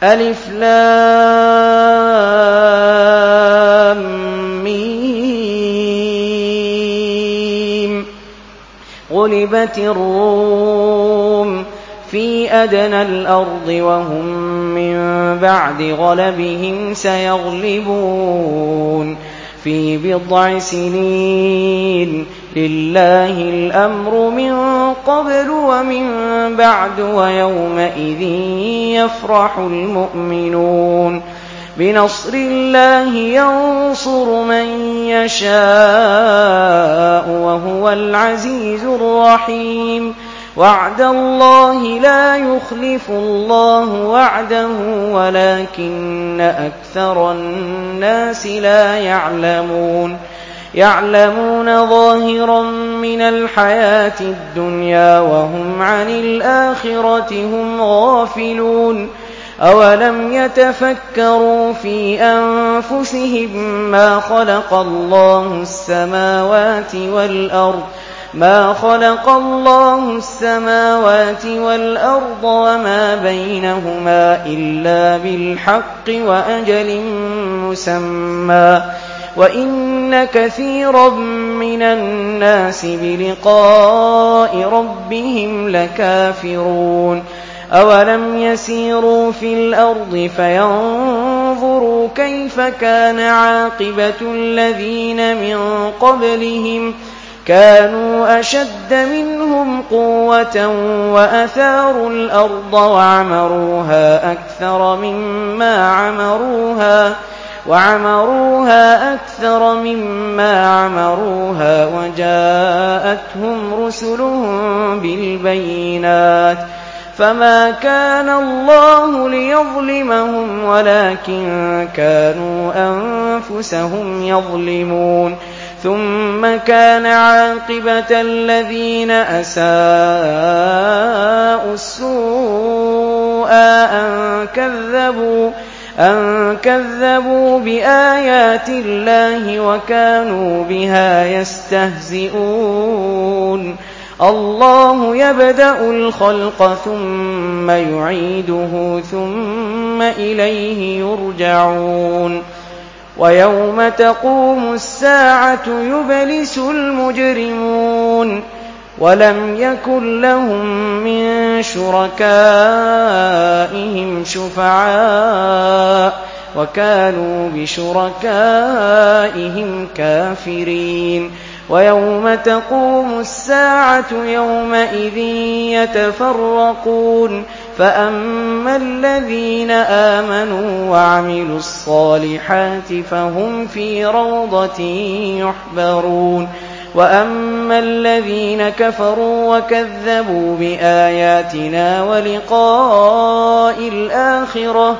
ألف لام ميم غلبت الروم في أدنى الأرض وهم من بعد غلبهم سيغلبون في بضع سنين لله الأمر من قبل ومن بعد ويومئذ يفرح المؤمنون بنصر الله ينصر من يشاء وهو العزيز الرحيم وعد الله لا يخلف الله وعده ولكن أكثر الناس لا يعلمون ظاهرا من الحياة الدنيا وهم عن الآخرة هم غافلون أولم يتفكروا في أنفسهم ما خلق الله السماوات والأرض وما بينهما إلا بالحق وأجل مسمى وإن كثيرا من الناس بلقاء ربهم لكافرون أولم يسيروا في الأرض فينظروا كيف كان عاقبة الذين من قبلهم كانوا أشد منهم قوة وأثاروا الأرض وعمروها أكثر مما عمروها وجاءتهم رسلهم بالبينات فما كان الله ليظلمهم ولكن كانوا أنفسهم يظلمون ثم كان عاقبة الذين أساءوا السوء أن كذبوا بآيات الله وكانوا بها يستهزئون الله يبدأ الخلق ثم يعيده ثم إليه يرجعون ويوم تقوم الساعة يبلس المجرمون ولم يكن لهم من شركائهم شفعاء وكانوا بشركائهم كافرين ويوم تقوم الساعة يومئذ يتفرقون فأما الذين آمنوا وعملوا الصالحات فهم في روضة يحبرون وأما الذين كفروا وكذبوا بآياتنا ولقاء الآخرة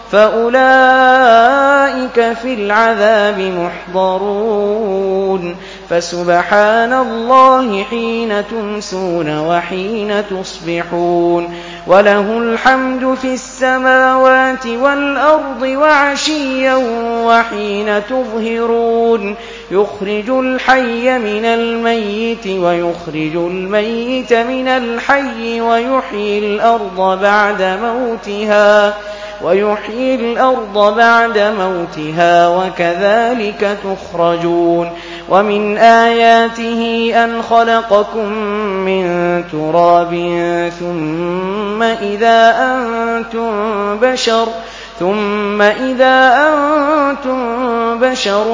فأولئك في العذاب محضرون فسبحان الله حين تمسون وحين تصبحون وله الحمد في السماوات والأرض وعشيا وحين تظهرون يخرج الحي من الميت ويخرج الميت من الحي ويحيي الأرض بعد موتها وكذلك تخرجون ومن آياته أن خلقكم من تراب ثم إذا أنتم بشر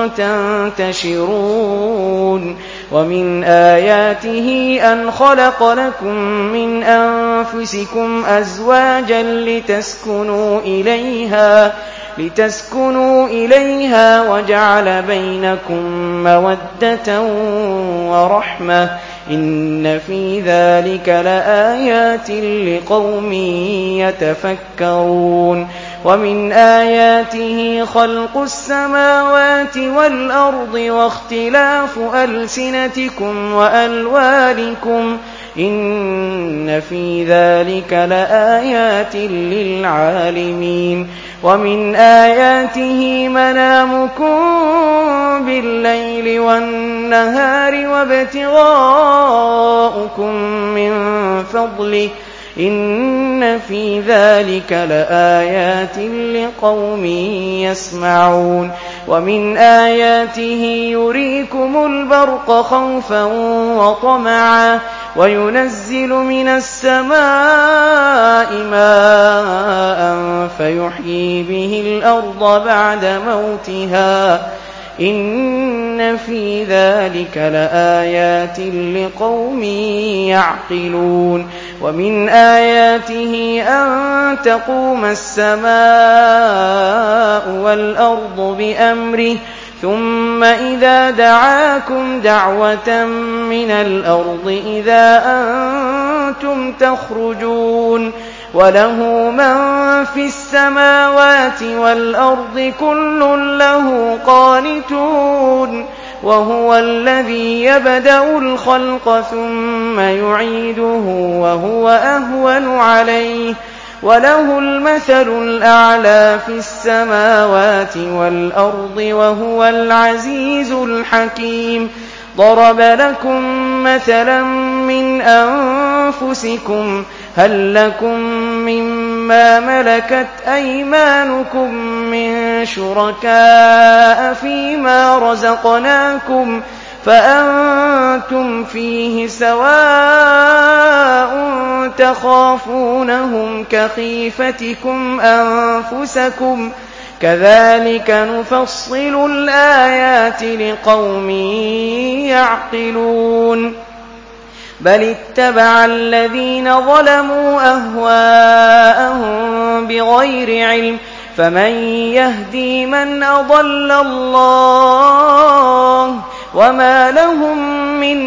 تنتشرون ومن آياته أن خلق لكم من أنفسكم أزواجا لتسكنوا إليها وجعل بينكم مودة ورحمة إن في ذلك لآيات لقوم يتفكرون ومن آياته خلق السماوات والأرض واختلاف ألسنتكم وألوانكم إن في ذلك لآيات للعالمين ومن آياته منامكم بالليل والنهار وابتغاؤكم من فضله إن إِنَّ فِي ذَلِكَ لَآيَاتٍ لِقَوْمٍ يَسْمَعُونَ وَمِنْ آيَاتِهِ يُرِيكُمُ الْبَرْقَ خَوْفًا وَطَمَعًا وَيُنَزِّلُ مِنَ السَّمَاءِ مَاءً فَيُحْيِي بِهِ الْأَرْضَ بَعْدَ مَوْتِهَا ۚ إِنَّ فِي ذَلِكَ لَآيَاتٍ لِقَوْمٍ يَعْقِلُونَ وَمِنْ آيَاتِهِ أَن تَقُومَ السَّمَاءُ وَالْأَرْضُ بِأَمْرِهِ ثُمَّ إِذَا دَعَاكُمْ دَعْوَةً مِّنَ الْأَرْضِ إِذَا أَنتُمْ تَخْرُجُونَ وَلَهُ مَن فِي السَّمَاوَاتِ وَالْأَرْضِ كُلٌّ لَّهُ قَانِتُونَ وَهُوَ الَّذِي يَبْدَأُ الْخَلْقَ ثُمَّ يُعِيدُهُ وَهُوَ أَهْوَنُ عَلَيْهِ وَلَهُ الْمَثَلُ الْأَعْلَىٰ فِي السَّمَاوَاتِ وَالْأَرْضِ وَهُوَ الْعَزِيزُ الْحَكِيمُ ضَرَبَ لَكُم مَّثَلًا مِّنْ أَنفُسِكُمْ هَل لَّكُم مِّمَّا مَلَكَتْ أَيْمَانُكُم مِّن شُرَكَاءَ فِيمَا رَزَقْنَاكُمْ فَأَنتُمْ فِيهِ سَوَاءٌ تَخَافُونَهُمْ كَخِيفَتِكُمْ أَنفُسَكُمْ ۚ كَذَٰلِكَ نُفَصِّلُ الْآيَاتِ لِقَوْمٍ يَعْقِلُونَ بَلِ اتَّبَعَ الَّذِينَ ظَلَمُوا أَهْوَاءَهُم بِغَيْرِ عِلْمٍ فَمَن يَهْدِي مَنْ أَضَلَّ اللَّهُ وَمَا لَهُم مِّن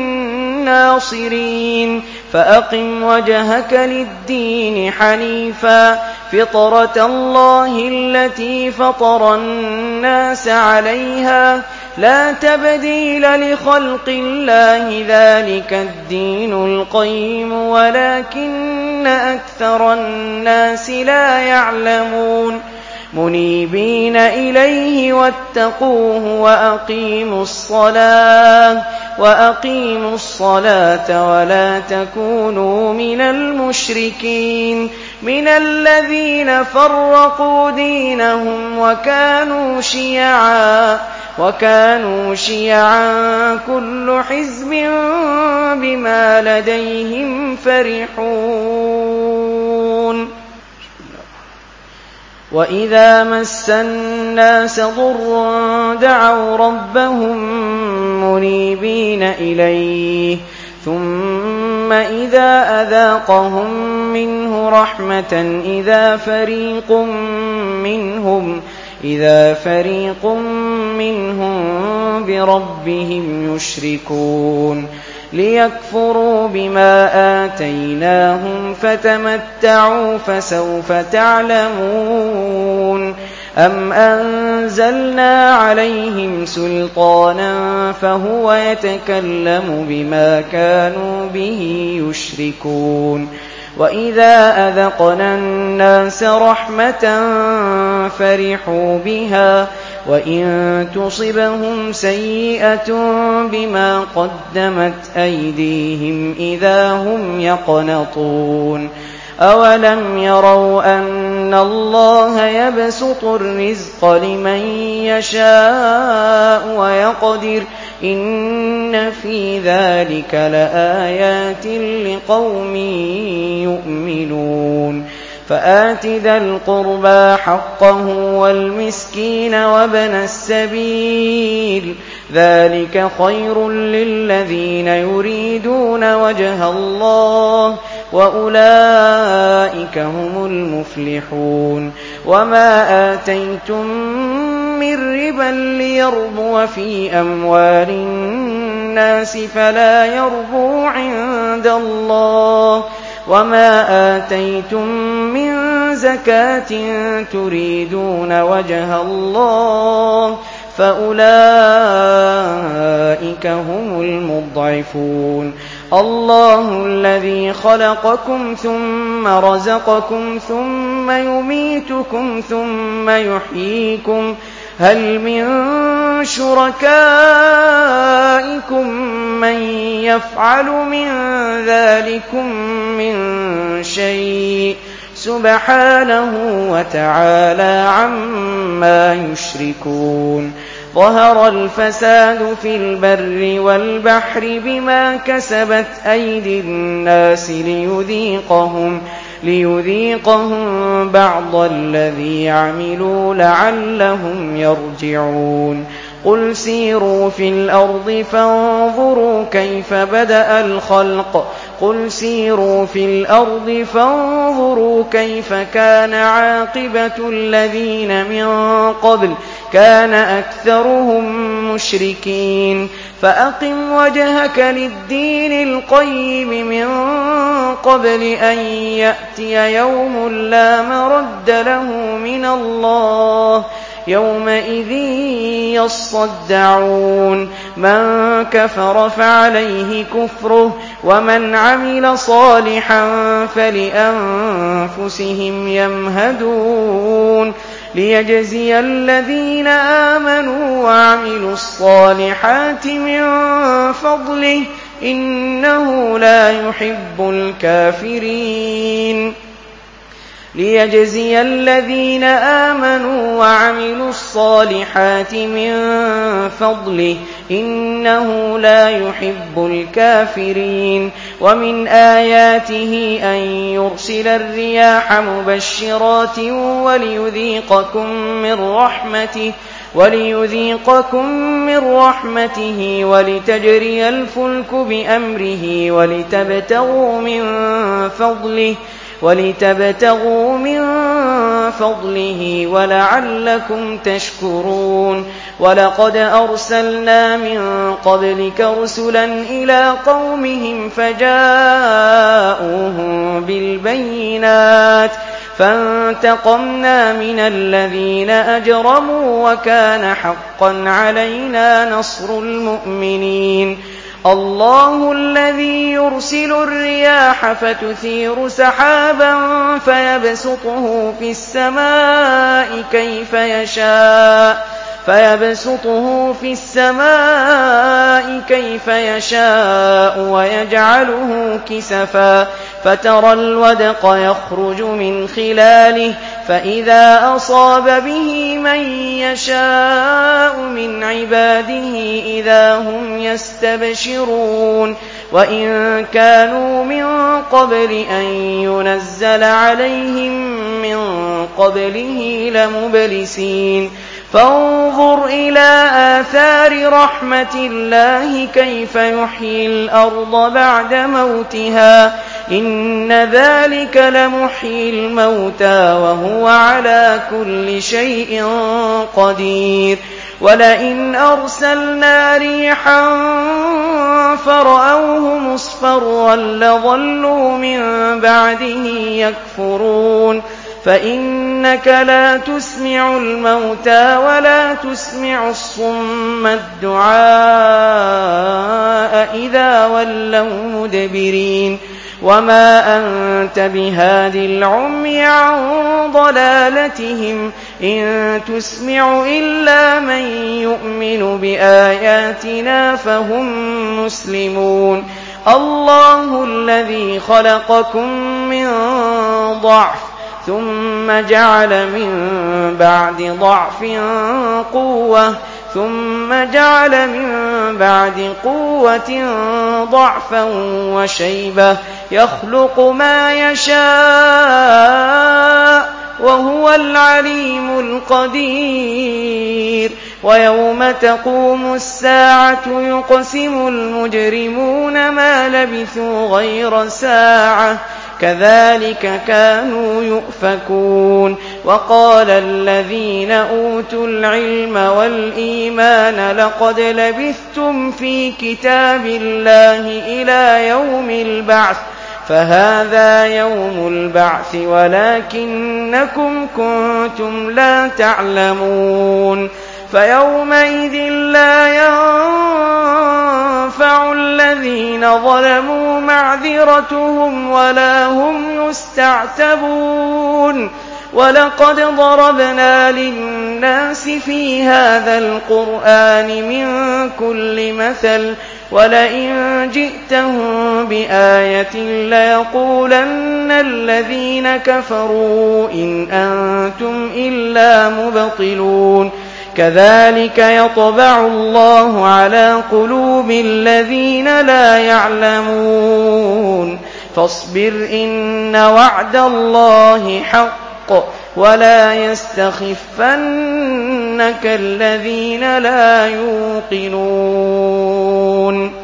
نَّاصِرِينَ فَأَقِمْ وَجْهَكَ لِلدِّينِ حَنِيفًا فِطْرَتَ اللَّهِ الَّتِي فَطَرَ النَّاسَ عَلَيْهَا لَا تَبْدِيلَ لِخَلْقِ اللَّهِ ۚ ذَٰلِكَ الدِّينُ الْقَيِّمُ وَلَٰكِنَّ أَكْثَرَ النَّاسِ لَا يَعْلَمُونَ مُنِيبِينَ إِلَيْهِ وَاتَّقُوهُ وَأَقِيمُوا الصَّلَاةَ وَلَا تَكُونُوا مِنَ المشركين مِنَ الَّذِينَ فَرَّقُوا دِينَهُمْ وَكَانُوا شِيَعًا ۖ كُلُّ حِزْبٍ بِمَا لَدَيْهِمْ فَرِحُونَ وَإِذَا مَسَّ النَّاسَ ضُرٌّ دَعَوْا رَبَّهُم مُّنِيبِينَ إِلَيْهِ ثُمَّ إِذَا أَذَاقَهُم مِّنْهُ رَحْمَةً إِذَا فَرِيقٌ مِّنْهُم بِرَبِّهِمْ يُشْرِكُونَ لِيَكْفُرُوا بِمَا آتَيْنَاهُمْ فَتَمَتَّعُوا فَسَوْفَ تَعْلَمُونَ أَمْ أَنزَلْنَا عَلَيْهِمْ سُلْطَانًا فَهُوَ يَتَكَلَّمُ بِمَا كَانُوا بِهِ يُشْرِكُونَ وَإِذَا أَذَقْنَا النَّاسَ رَحْمَةً فَرِحُوا بِهَا وَإِن تُصِبْهُمْ سَيِّئَةٌ بِمَا قَدَّمَتْ أَيْدِيهِمْ إِذَا هُمْ يَقْنَطُونَ أَوَلَمْ يَرَوْا أَنَّ اللَّهَ يَبْسُطُ الرِّزْقَ لِمَن يَشَاءُ وَيَقْدِرُ ۚ إِنَّ فِي ذَلِكَ لَآيَاتٍ لِقَوْمٍ يُؤْمِنُونَ فَآتِ ذَا الْقُرْبَىٰ حَقَّهُ وَالْمِسْكِينَ وَابْنَ السَّبِيلِ ۚ ذَٰلِكَ خَيْرٌ لِّلَّذِينَ يُرِيدُونَ وَجْهَ اللَّهِ ۖ وَأُولَٰئِكَ هُمُ الْمُفْلِحُونَ وَمَا آتَيْتُم مِّن رِّبًا لِّيَرْبُوَ فِي أَمْوَالِ النَّاسِ فَلَا يَرْبُو عِندَ اللَّهِ ۖ وَمَا آتَيْتُم مِّن زَكَاةٍ تُرِيدُونَ وَجْهَ اللَّهِ فَأُولَٰئِكَ هُمُ الْمُضْعِفُونَ اللَّهُ الَّذِي خَلَقَكُمْ ثُمَّ رَزَقَكُمْ ثُمَّ يُمِيتُكُمْ ثُمَّ يُحْيِيكُمْ ۖ هَلْ مِن شُرَكَائِكُم مَّن يَفْعَلُ مِن ذَٰلِكُم مِّن شَيْءٍ ۚ سبحانه وتعالى عما يشركون ظهر الفساد في البر والبحر بما كسبت أيدي الناس ليذيقهم بعض الذي عملوا لعلهم يرجعون قل سيروا في الأرض فانظروا كيف كان عاقبة الذين من قبل كان أكثرهم مشركين فأقم وجهك للدين القيم من قبل أن يأتي يوم لا مرد له من الله يومئذ يصدعون من كفر فعليه كفره ومن عمل صالحا فلأنفسهم يمهدون ليجزي الذين آمنوا وعملوا الصالحات من فضله إنه لا يحب الكافرين ليجزي الذين آمنوا وعملوا الصالحات من فضله إنه لا يحب الكافرين ومن آياته أن يرسل الرياح مبشرات وليذيقكم من رحمته ولتجري الفلك بأمره ولتبتغوا من فضله ولعلكم تشكرون ولقد أرسلنا من قبلك رسلا إلى قومهم فجاءوهم بالبينات فانتقمنا من الذين أجرموا وكان حقا علينا نصر المؤمنين الله الذي يرسل الرياح فتثير سحابا فيبسطه في السماء كيف يشاء ويجعله كسفا فترى الودق يخرج من خلاله فإذا أصاب به من يشاء من عباده إذا هم يستبشرون وإن كانوا من قبل أن ينزل عليهم من قبله لمبلسين فانظر إلى آثار رحمة الله كيف يحيي الأرض بعد موتها إن ذلك لمحيي الموتى وهو على كل شيء قدير ولئن أرسلنا ريحا فرأوه مصفرا لظلوا من بعده يكفرون فإنك لا تسمع الموتى ولا تسمع الصم الدعاء إذا ولوا مدبرين وما أنت بهاد العمي عن ضلالتهم إن تسمع إلا من يؤمن بآياتنا فهم مسلمون الله الذي خلقكم من ضعف ثم جعل من بعد ضعف قوة ثم جعل من بعد قوة ضعفا وشيبة يخلق ما يشاء وهو العليم القدير ويوم تقوم الساعة يقسم المجرمون ما لبثوا غير ساعة كذلك كانوا يؤفكون وقال الذين أوتوا العلم والإيمان لقد لبثتم في كتاب الله إلى يوم البعث فهذا يوم البعث ولكنكم كنتم لا تعلمون فيومئذ لا ينفع الذين ظلموا معذرتهم ولا هم يستعتبون ولقد ضربنا للناس في هذا القرآن من كل مثل وَلَئِن جِئْتَهُم بِآيَةٍ لَّيَقُولَنَّ الَّذِينَ كَفَرُوا إِنْ أَنتُمْ إِلَّا مُبْطِلُونَ كَذَٰلِكَ يَطْبَعُ اللَّهُ عَلَىٰ قُلُوبِ الَّذِينَ لَا يَعْلَمُونَ فاصبر إن وعد الله حق ولا يستخفنك الذين لا يوقنون